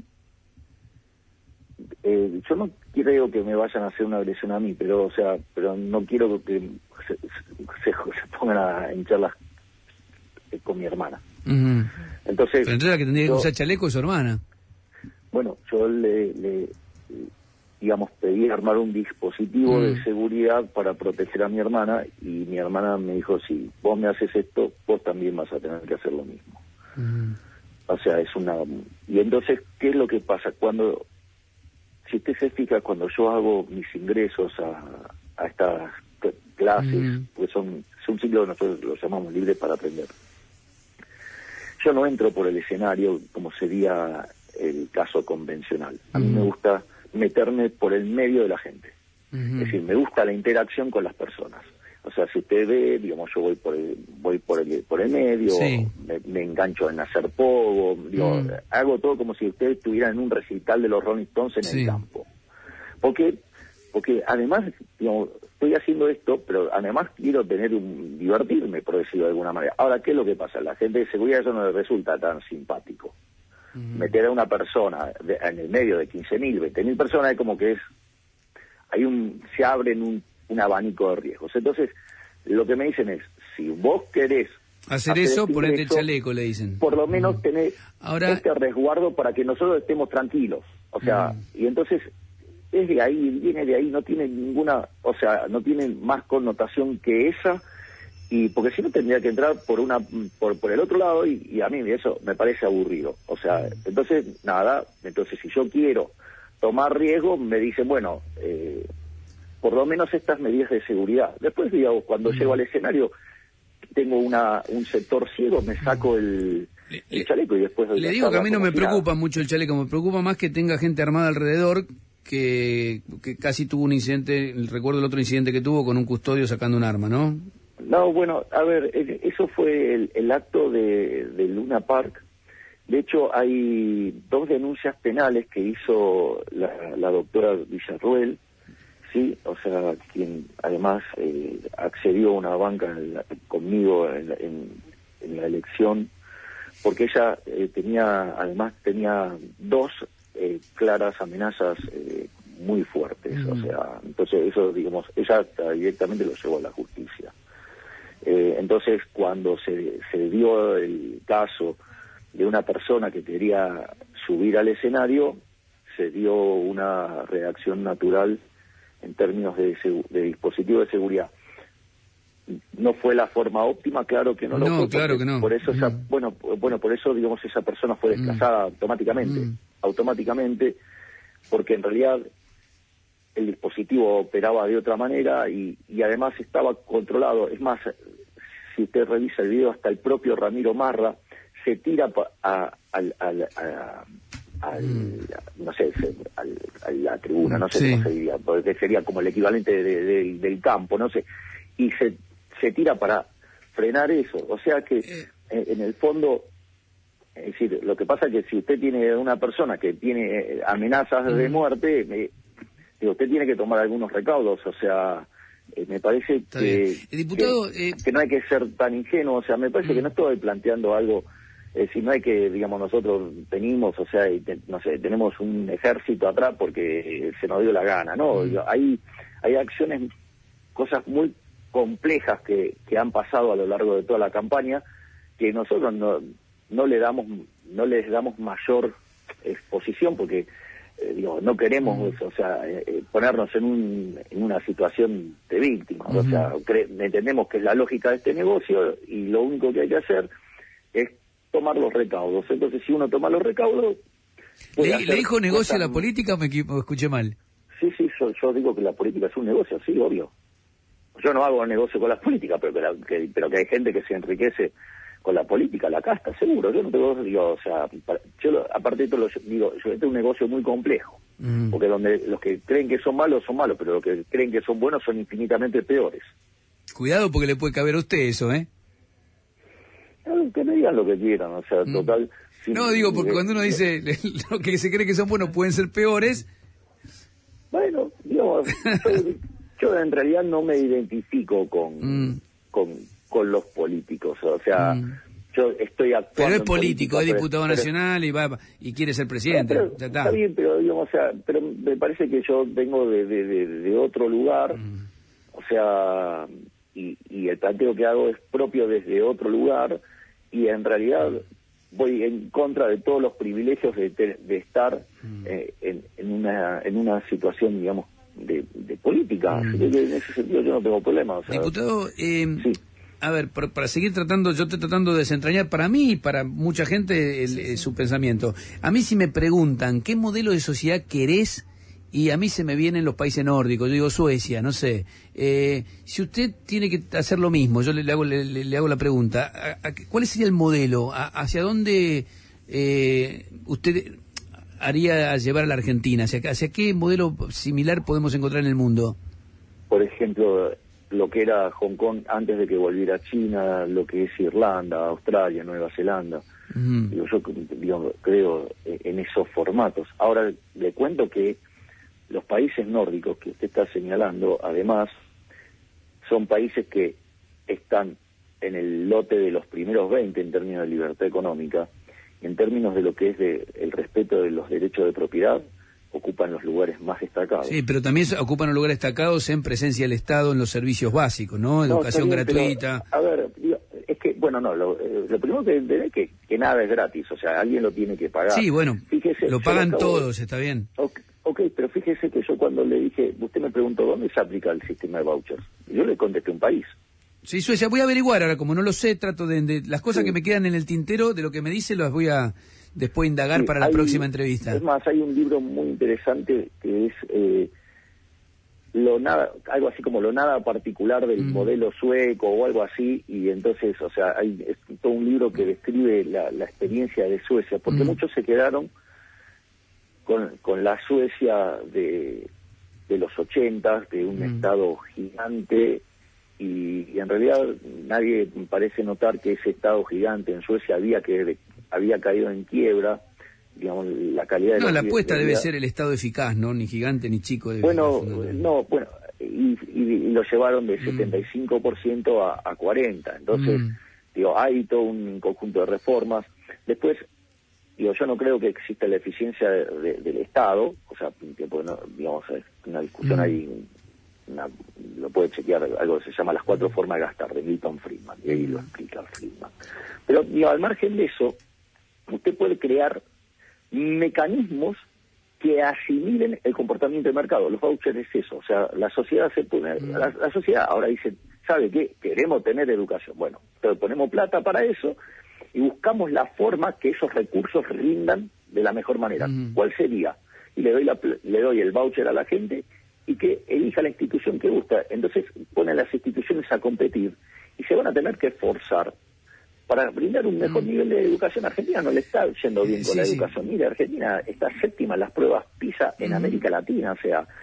Eh, yo no creo que me vayan a hacer una agresión a mí, pero o sea, pero no quiero que se, se, se pongan a hinchar las con mi hermana. Uh-huh. Entonces, pero entonces la que tendría que usar chaleco es su hermana. Bueno, yo le, le digamos, pedí armar un dispositivo uh-huh. de seguridad para proteger a mi hermana, y mi hermana me dijo, si vos me haces esto, vos también vas a tener que hacer lo mismo. Uh-huh. O sea, es una... Y entonces, ¿qué es lo que pasa? Cuando, si usted se fija, cuando yo hago mis ingresos a, a estas clases, uh-huh. pues son, es un ciclo que nosotros lo llamamos libre para aprender. Yo no entro por el escenario como sería el caso convencional. A mí uh-huh. me gusta meterme por el medio de la gente. Uh-huh. Es decir, me gusta la interacción con las personas. O sea, si usted ve, digamos, yo voy por el, voy por el, por el medio, sí. me, me engancho en hacer pogo, digo, uh-huh. hago todo como si usted estuviera en un recital de los Rolling Stones en sí. el campo. Porque, porque además, digamos, estoy haciendo esto, pero además quiero tener un divertirme, por decirlo de alguna manera. Ahora, ¿qué es lo que pasa? La gente de seguridad eso no le resulta tan simpático. Uh-huh. Meter a una persona de, en el medio de quince mil, veinte mil personas es como que es... hay un se abren un, un abanico de riesgos. Entonces, lo que me dicen es, si vos querés... Hacer, hacer eso, ponete el chaleco, le dicen. Por lo menos uh-huh. tener Ahora... este resguardo para que nosotros estemos tranquilos. O sea, uh-huh. y entonces... es de ahí, viene de ahí, no tiene ninguna, o sea, no tiene más connotación que esa, y porque si no tendría que entrar por una por por el otro lado, y, y a mí eso me parece aburrido. O sea, entonces, nada, entonces si yo quiero tomar riesgo, me dicen, bueno, eh, por lo menos estas medidas de seguridad. Después, digamos, cuando mm. llego al escenario, tengo una un sector ciego, me saco el... el chaleco y después... Le digo que a mí no me preocupa mucho el chaleco, me preocupa más que tenga gente armada alrededor, que, que casi tuvo un incidente, recuerdo el otro incidente que tuvo con un custodio sacando un arma, ¿no? No, bueno, a ver, eso fue el, el acto de, de Luna Park. De hecho, hay dos denuncias penales que hizo la, la doctora Villarruel, sí, o sea, quien además eh, accedió a una banca en la, conmigo en, en, en la elección, porque ella eh, tenía, además tenía dos eh, claras amenazas eh, muy fuertes, mm. o sea, entonces eso, digamos, ella directamente lo llevó a la justicia. Eh, entonces, cuando se, se dio el caso de una persona que quería subir al escenario, se dio una reacción natural en términos de, de dispositivo de seguridad. No fue la forma óptima, claro que no, no lo fue. Claro que no. Por eso, esa, mm. bueno, bueno, por eso, digamos, esa persona fue desplazada mm. automáticamente, mm. automáticamente, porque en realidad el dispositivo operaba de otra manera y, y además estaba controlado. Es más, si usted revisa el video, hasta el propio Ramiro Marra se tira a, a, a, a, al, mm. no sé, al, a la tribuna, no sé sí. cómo se diría, porque sería como el equivalente de, de, de, del campo, no sé, y se, se tira para frenar eso. O sea que eh. en el fondo Es decir, lo que pasa es que si usted tiene una persona que tiene amenazas de muerte, eh, digo, usted tiene que tomar algunos recaudos, o sea, eh, me parece que, diputado, que, eh... que no hay que ser tan ingenuo, o sea, me parece mm. que no estoy planteando algo, eh, si no hay que, digamos, nosotros venimos, o sea, y te, no sé, tenemos un ejército atrás porque se nos dio la gana, ¿no? Mm. Hay, hay acciones, cosas muy complejas que, que han pasado a lo largo de toda la campaña, que nosotros no, no le damos, no les damos mayor exposición porque Eh, digo, no queremos, mm. o sea, eh, ponernos en un en una situación de víctimas, mm-hmm. o sea, cre- entendemos que es la lógica de este negocio y lo único que hay que hacer es tomar los recaudos. Entonces, si uno toma los recaudos... ¿Le, ¿le dijo negocio a la política o me, me escuché mal? Sí, sí, yo, yo digo que la política es un negocio, sí, obvio. Yo no hago negocio con la política, pero que, la, que, pero que hay gente que se enriquece con la política, la casta, seguro. Yo no tengo, digo, o sea, yo lo, aparte de todo, lo, digo, yo este es un negocio muy complejo, mm. porque donde los que creen que son malos son malos, pero los que creen que son buenos son infinitamente peores. Cuidado porque le puede caber a usted eso, ¿eh? No, que me digan lo que quieran, o sea, mm. total... Sin, no, digo, porque eh, cuando uno dice eh, lo que se cree que son buenos pueden ser peores... Bueno, digo, yo, yo en realidad no me identifico con... Mm. con con los políticos, o sea, mm. yo estoy actuando... Pero es político, es diputado pero, nacional y va y quiere ser presidente, pero, ya está. Está bien, pero digamos, o sea, pero me parece que yo vengo de, de, de, de otro lugar, mm. o sea, y, y el planteo que hago es propio desde otro lugar, y en realidad voy en contra de todos los privilegios de, de estar mm. eh, en, en una en una situación, digamos, de, de política. Mm. Así que en ese sentido yo no tengo problema. O sea, diputado, eh, sí. A ver, para, para seguir tratando, yo estoy tratando de desentrañar para mí y para mucha gente el, el, su pensamiento. A mí si me preguntan qué modelo de sociedad querés, y a mí se me vienen los países nórdicos, yo digo Suecia, no sé. Eh, si usted tiene que hacer lo mismo, yo le, le, hago, le, le hago la pregunta, ¿a, a, ¿cuál sería el modelo? ¿A, ¿Hacia dónde eh, usted haría llevar a la Argentina? ¿Hacia, ¿Hacia qué modelo similar podemos encontrar en el mundo? Por ejemplo... lo que era Hong Kong antes de que volviera a China, lo que es Irlanda, Australia, Nueva Zelanda. Mm. Digo, yo digo, creo en esos formatos. Ahora le cuento que los países nórdicos que usted está señalando, además, son países que están en el lote de los primeros veinte en términos de libertad económica, en términos de lo que es de, el respeto de los derechos de propiedad, ocupan los lugares más destacados. Sí, pero también ocupan los lugares destacados en presencia del Estado en los servicios básicos, ¿no? Educación no, bien, gratuita. Pero, a ver, es que, bueno, no, lo, lo primero que entender es que, que nada es gratis, o sea, alguien lo tiene que pagar. Sí, bueno, fíjese, lo pagan lo todos, de... está bien. Okay, ok, pero fíjese que yo cuando le dije, usted me preguntó dónde se aplica el sistema de vouchers, yo le contesté un país. Sí, Suecia, voy a averiguar ahora, como no lo sé, trato de, de las cosas sí. que me quedan en el tintero, de lo que me dice, las voy a... después indagar sí, para la hay, próxima entrevista. Es más, hay un libro muy interesante que es eh, lo nada, algo así como lo nada particular del mm. modelo sueco o algo así, y entonces, o sea, hay es todo un libro que describe la, la experiencia de Suecia, porque mm. muchos se quedaron con, con la Suecia de, de los ochentas, de un mm. estado gigante, y, y en realidad nadie parece notar que ese estado gigante en Suecia había que había caído en quiebra, digamos, la calidad de... No, la apuesta de debe ser el Estado eficaz, ¿no? Ni gigante ni chico. Bueno, no, bueno, y, y, y lo llevaron de mm. setenta y cinco por ciento a, a cuarenta por ciento. Entonces, mm. digo, hay todo un conjunto de reformas. Después, digo, yo no creo que exista la eficiencia de, de, del Estado, o sea, que, bueno, digamos, es una discusión mm. ahí, una, lo puede chequear, algo que se llama Las Cuatro Formas de Gastar, de Milton Friedman, y ahí lo explica Friedman. Pero, digo, al margen de eso, usted puede crear mecanismos que asimilen el comportamiento del mercado. Los vouchers es eso, o sea, la sociedad se pone, la, la sociedad ahora dice, ¿sabe qué? Queremos tener educación. Bueno, entonces ponemos plata para eso y buscamos la forma que esos recursos rindan de la mejor manera. Mm. ¿Cuál sería? Y le doy la, le doy el voucher a la gente y que elija la institución que gusta. Entonces ponen las instituciones a competir y se van a tener que esforzar para brindar un mejor mm. nivel de educación. Argentina no le está yendo bien con sí, la educación. Sí. Mire, Argentina está séptima en las pruebas PISA en mm. América Latina, o sea,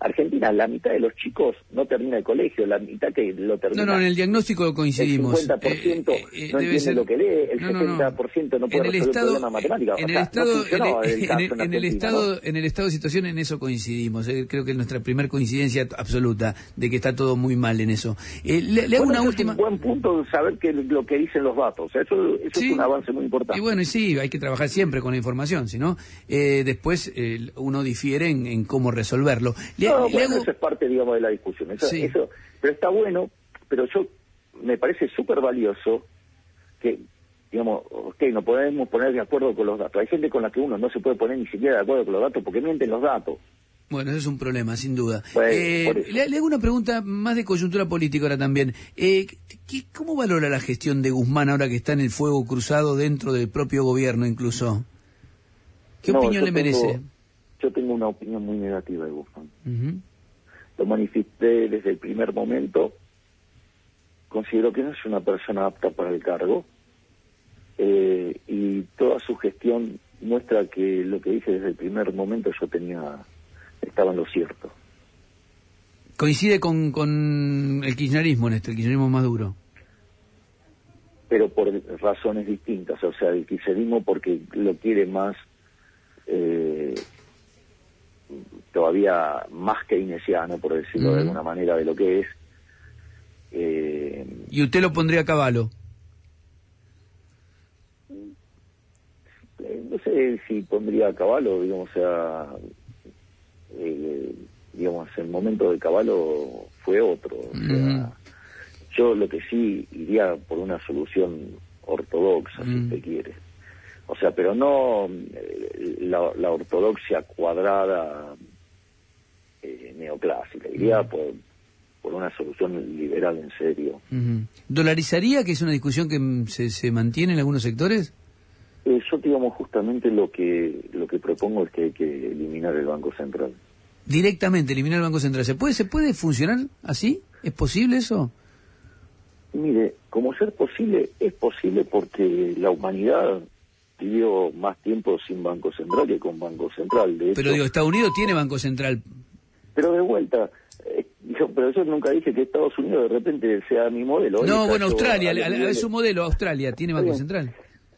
Argentina, la mitad de los chicos no termina el colegio, la mitad que lo termina... No, no, en el diagnóstico coincidimos. El cincuenta por ciento eh, eh, no entiende ser... lo que lee, el no, setenta por ciento no, no puede resolver estado, problemas matemáticos. En el, o sea, estado, no funcionó en, el, el, caso en, en, en el estado, ¿no? en el estado de situación en eso coincidimos. Eh, creo que es nuestra primer coincidencia absoluta de que está todo muy mal en eso. Eh, le, le hago bueno, una última... Es un buen punto saber que lo que dicen los datos. O sea, eso, eso sí, es un avance muy importante. Y bueno, y sí, hay que trabajar siempre con la información, si no, eh, después eh, uno difiere en, en cómo resolverlo. Le, no, le bueno, hago... eso es parte, digamos, de la discusión. Eso, sí. eso, pero está bueno, pero yo me parece súper valioso que, digamos, ok, no podemos poner de acuerdo con los datos. Hay gente con la que uno no se puede poner ni siquiera de acuerdo con los datos porque mienten los datos. Bueno, eso es un problema, sin duda. Bueno, eh, le, le hago una pregunta más de coyuntura política ahora también. Eh, ¿qué, ¿Cómo valora la gestión de Guzmán ahora que está en el fuego cruzado dentro del propio gobierno incluso? ¿Qué no, opinión le tengo, merece? Yo tengo una opinión muy negativa de Guzmán. Uh-huh. Lo manifesté desde el primer momento. Considero que no es una persona apta para el cargo. Eh, y toda su gestión muestra que lo que dije desde el primer momento yo tenía... estaba en lo cierto. Coincide con, con el kirchnerismo en esto, el kirchnerismo más duro. Pero por razones distintas, o sea, el kirchnerismo porque lo quiere más, eh, todavía más keynesiano, por decirlo uh-huh. de alguna manera, de lo que es. Eh, ¿Y usted lo pondría a caballo? Eh, no sé si pondría a caballo, digamos, o sea... Eh, digamos, el momento de Caballo fue otro. O sea, mm. yo lo que sí iría por una solución ortodoxa, mm. si usted quiere. O sea, pero no eh, la, la ortodoxia cuadrada eh, neoclásica. Iría mm. por, por una solución liberal en serio. Mm. ¿Dolarizaría, que es una discusión que se, se mantiene en algunos sectores? Eh, yo, digamos, justamente lo que lo que propongo es que hay que eliminar el Banco Central. Directamente eliminar el Banco Central. ¿Se puede se puede funcionar así? ¿Es posible eso? Mire, como ser posible, es posible porque la humanidad vivió más tiempo sin Banco Central que con Banco Central. De hecho, pero digo, Estados Unidos tiene Banco Central. Pero de vuelta, eh, yo, pero yo nunca dije que Estados Unidos de repente sea mi modelo. No, bueno, Australia, a, a, a su modelo, Australia, ¿tiene Banco Central?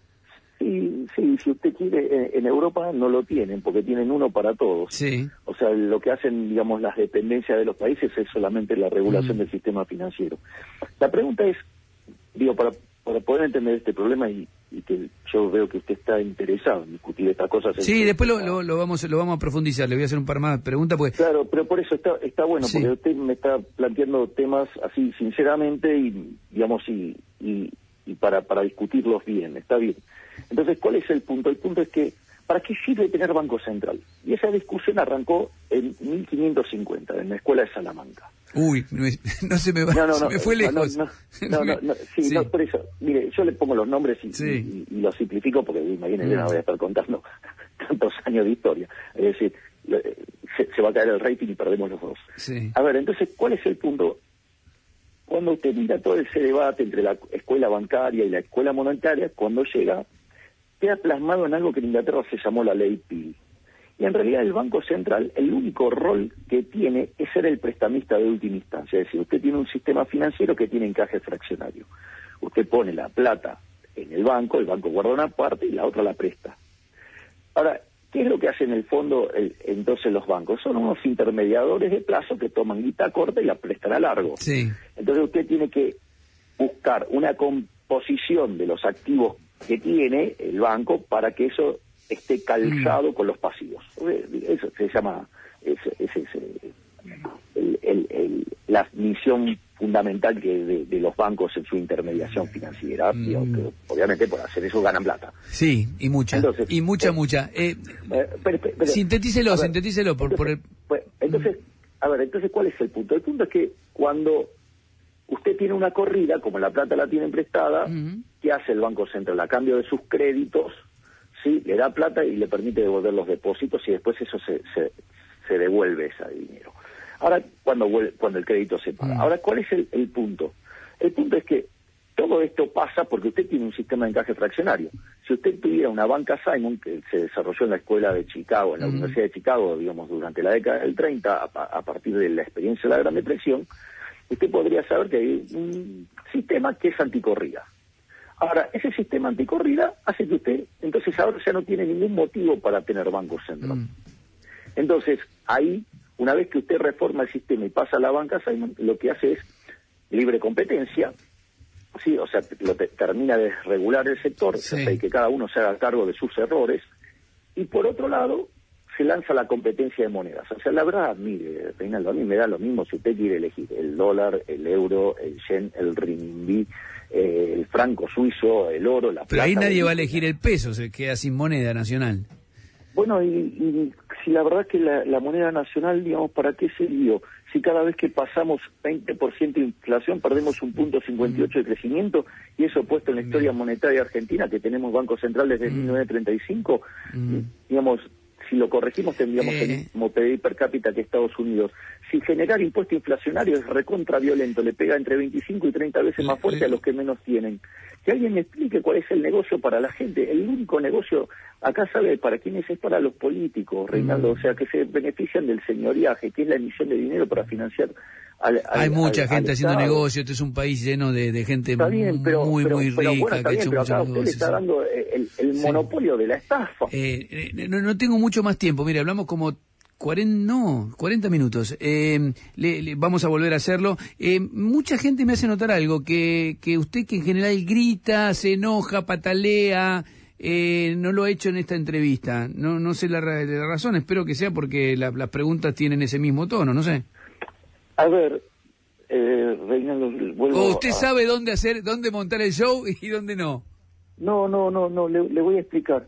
Sí, sí, si usted quiere, en, en Europa no lo tienen, porque tienen uno para todos. Sí. O sea, lo que hacen, digamos, las dependencias de los países es solamente la regulación mm. del sistema financiero. La pregunta es, digo, para, para poder entender este problema y, y que yo veo que usted está interesado en discutir estas cosas. Sí, después lo, lo, lo vamos lo vamos a profundizar, le voy a hacer un par más de preguntas. Pues... Claro, pero por eso está está bueno, sí. porque usted me está planteando temas así sinceramente y, digamos, y, y, y para, para discutirlos bien, está bien. Entonces, ¿cuál es el punto? El punto es que, ¿para qué sirve tener Banco Central? Y esa discusión arrancó en mil quinientos cincuenta, en la escuela de Salamanca. Uy, no, no se me va, no, no, se no, me fue lejos. No, no, no, no, no sí, sí. No, por eso, mire, yo le pongo los nombres y, sí. y, y los simplifico porque imagínense, mm. no voy a estar contando tantos años de historia. Es decir, se, se va a caer el rating y perdemos los dos. Sí. A ver, entonces, ¿cuál es el punto? Cuando usted mira todo ese debate entre la escuela bancaria y la escuela monetaria, cuando llega... queda plasmado en algo que en Inglaterra se llamó la ley Peel. Y en realidad el Banco Central, el único rol que tiene es ser el prestamista de última instancia. Es decir, usted tiene un sistema financiero que tiene encaje fraccionario. Usted pone la plata en el banco, el banco guarda una parte y la otra la presta. Ahora, ¿qué es lo que hacen en el fondo el, entonces los bancos? Son unos intermediadores de plazo que toman guita corta y la prestan a largo. Sí. Entonces usted tiene que buscar una composición de los activos que tiene el banco para que eso esté calzado mm. con los pasivos. Eso se llama es, es, es, el, el, el, la misión fundamental que de, de los bancos en su intermediación financiera. Mm. Digamos, que obviamente por hacer eso ganan plata. Sí, y mucha. Entonces, y mucha, eh, mucha. Eh, eh, pero, pero, sintetícelo, ver, sintetícelo por, entonces, por el... Pues, entonces, a ver, entonces, ¿cuál es el punto? El punto es que cuando usted tiene una corrida, como la plata la tienen prestada, uh-huh. ¿qué hace el Banco Central? A cambio de sus créditos, sí, le da plata y le permite devolver los depósitos y después eso se, se, se devuelve ese dinero. Ahora, cuando cuando el crédito se paga. Uh-huh. Ahora, ¿cuál es el, el punto? El punto es que todo esto pasa porque usted tiene un sistema de encaje fraccionario. si usted tuviera una banca Simon, que se desarrolló en la escuela de Chicago, en la mm. Universidad de Chicago, digamos, durante la década del treinta, a, a partir de la experiencia de la Gran Depresión, usted podría saber que hay un sistema que es anticorrida. Ahora, ese sistema anticorrida hace que usted, entonces ahora ya no tiene ningún motivo para tener Banco Central. Mm. Entonces, ahí, una vez que usted reforma el sistema y pasa a la banca Simon, lo que hace es libre competencia. Sí, o sea, lo te, termina de regular el sector, sí. O sea, y que cada uno se haga cargo de sus errores, y por otro lado, se lanza la competencia de monedas. O sea, la verdad, mire, Reinaldo, a mí me da lo mismo si usted quiere elegir el dólar, el euro, el yen, el renminbi, eh, el franco suizo, el oro, la plata. Pero ahí nadie va a elegir el peso, se queda sin moneda nacional. Bueno, y, y si la verdad que la, la moneda nacional, digamos, ¿para qué se dio? Si cada vez que pasamos veinte por ciento de inflación perdemos un punto cincuenta y ocho de crecimiento, y eso puesto en la historia monetaria argentina, que tenemos Banco Central desde mm. mil novecientos treinta y cinco, mm. digamos, si lo corregimos tendríamos eh. el mismo P D I per cápita que Estados Unidos. Si generar impuesto inflacionario es recontra violento, le pega entre veinticinco y treinta veces más fuerte a los que menos tienen. Que alguien me explique cuál es el negocio para la gente. El único negocio, acá sabe para quiénes es, para los políticos, Reinaldo, mm. o sea, que se benefician del señoriaje, que es la emisión de dinero para financiar al, al, Hay mucha al, gente al haciendo Estado. negocio, este es un país lleno de, de gente está bien, pero, muy, pero, muy pero, rica, bueno, está que bien, ha hecho pero muchos acá negocios. usted le está dando el, el sí. monopolio de la estafa. Eh, no, no tengo mucho más tiempo, mire, hablamos como cuarenta, no, cuarenta minutos. Eh, le, le, vamos a volver a hacerlo. Eh, mucha gente me hace notar algo, que, que usted que en general grita, se enoja, patalea, eh, no lo ha hecho en esta entrevista. No no sé la, la razón, espero que sea porque la, las preguntas tienen ese mismo tono, no sé. A ver, eh, Reinaldo, vuelvo ¿O usted a... sabe dónde hacer, dónde montar el show y dónde no? No, no, no, no, le, le voy a explicar,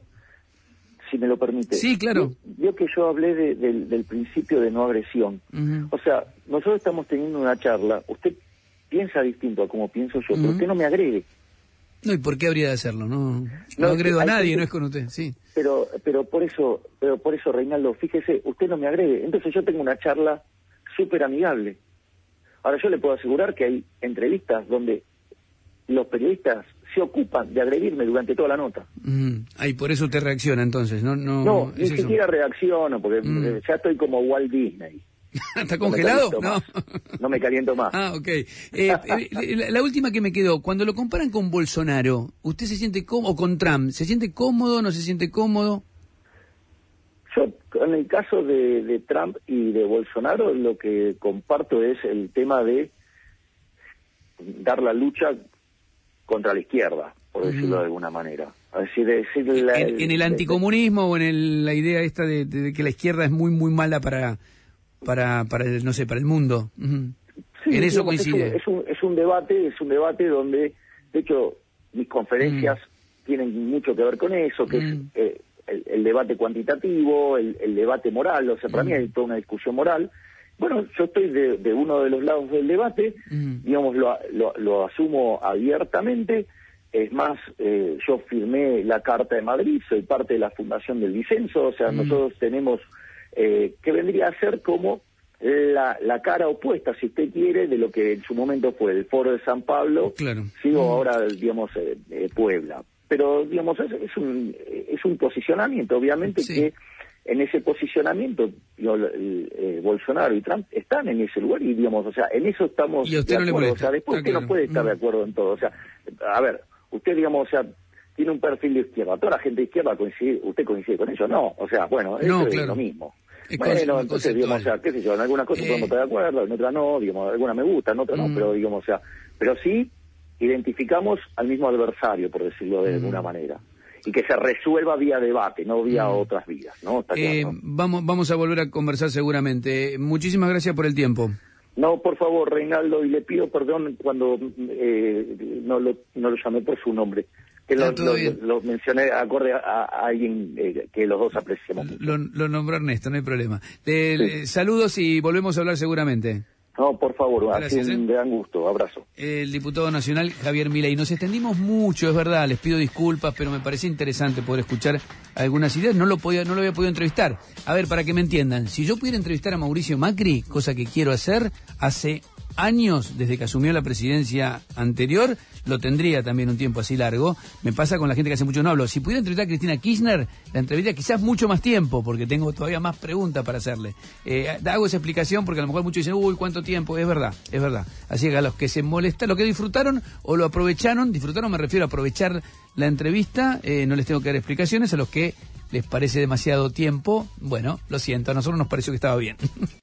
si me lo permite. Sí, claro. Yo que yo hablé de, de, del principio de no agresión. Uh-huh. O sea, nosotros estamos teniendo una charla, usted piensa distinto a como pienso yo, uh-huh. pero usted no me agrede. No, ¿y por qué habría de hacerlo? No, no, no agredo a nadie, gente, no es con usted, sí. Pero pero por eso, pero por eso, Reinaldo, fíjese, usted no me agrede. Entonces yo tengo una charla súper amigable. Ahora yo le puedo asegurar que hay entrevistas donde los periodistas se ocupan de agredirme durante toda la nota. Mm. Ay, por eso te reacciona entonces, ¿no? No, no ni siquiera eso. reacciono, porque mm. ya estoy como Walt Disney. ¿Está congelado? No. No. no me caliento más. Ah, ok. Eh, eh, la, la última que me quedó, cuando lo comparan con Bolsonaro, ¿usted se siente cómodo, o con Trump, se siente cómodo, no se siente cómodo? Yo, en el caso de, de Trump y de Bolsonaro, lo que comparto es el tema de dar la lucha contra la izquierda, por decirlo uh-huh. de alguna manera. Es decir, decir la, ¿En, ¿En el anticomunismo de, o en el, la idea esta de, de, de que la izquierda es muy, muy mala para, para, para el, no sé, para el mundo? Uh-huh. Sí, en eso digamos, coincide. Es un, es, un, es un debate, es un debate donde, de hecho, mis conferencias uh-huh. tienen mucho que ver con eso, que uh-huh. es eh, el, el debate cuantitativo, el, el debate moral, o sea, para uh-huh. mí hay toda una discusión moral. Bueno, yo estoy de, de uno de los lados del debate, mm. digamos, lo, lo, lo asumo abiertamente. Es más, eh, yo firmé la Carta de Madrid, soy parte de la Fundación del Disenso, o sea, mm. nosotros tenemos, eh, que vendría a ser como la, la cara opuesta, si usted quiere, de lo que en su momento fue el Foro de San Pablo, claro. sigo mm. ahora, digamos, eh, eh, Puebla. Pero, digamos, es, es, un, es un posicionamiento, obviamente, sí. que... En ese posicionamiento, yo, eh, Bolsonaro y Trump están en ese lugar y, digamos, o sea, en eso estamos y a usted de no le acuerdo. molesta. O sea, después ah, usted claro. no puede estar mm. de acuerdo en todo. O sea, a ver, usted, digamos, o sea, tiene un perfil de izquierda. Toda la gente de izquierda coincide, ¿usted coincide con ello? No, o sea, bueno, eso no, es claro. lo mismo. Es bueno, entonces, digamos, o sea, qué sé yo, en algunas cosas eh... podemos estar de acuerdo, en otras no, digamos, algunas me gustan, en otras mm. no, pero, digamos, o sea, pero sí identificamos al mismo adversario, por decirlo de mm. alguna manera. Y que se resuelva vía debate, no vía mm. otras vías, ¿no? Está eh, claro, ¿no? Vamos, vamos a volver a conversar seguramente. Muchísimas gracias por el tiempo. No, por favor, Reinaldo, y le pido perdón cuando eh, no, lo, no lo llamé por su nombre, que lo, lo, lo mencioné acorde a, a alguien eh, que los dos apreciamos. Lo, lo nombró Ernesto, no hay problema. Eh, sí. Saludos y volvemos a hablar seguramente. No, por favor, gracias, ha sido un ¿eh? gran gusto, abrazo. El diputado nacional Javier Milei. Nos extendimos mucho, es verdad, les pido disculpas, pero me parecía interesante poder escuchar algunas ideas. No lo podía, no lo había podido entrevistar. A ver, para que me entiendan, si yo pudiera entrevistar a Mauricio Macri, cosa que quiero hacer, hace años desde que asumió la presidencia anterior, lo tendría también un tiempo así largo. Me pasa con la gente que hace mucho no hablo. Si pudiera entrevistar a Cristina Kirchner, la entrevistaría quizás mucho más tiempo, porque tengo todavía más preguntas para hacerle. Eh, hago esa explicación porque a lo mejor muchos dicen, uy, ¿cuánto tiempo? Es verdad, es verdad. Así que a los que se molestaron, los que disfrutaron o lo aprovecharon, disfrutaron me refiero a aprovechar la entrevista, eh, no les tengo que dar explicaciones. A los que les parece demasiado tiempo, bueno, lo siento, a nosotros nos pareció que estaba bien.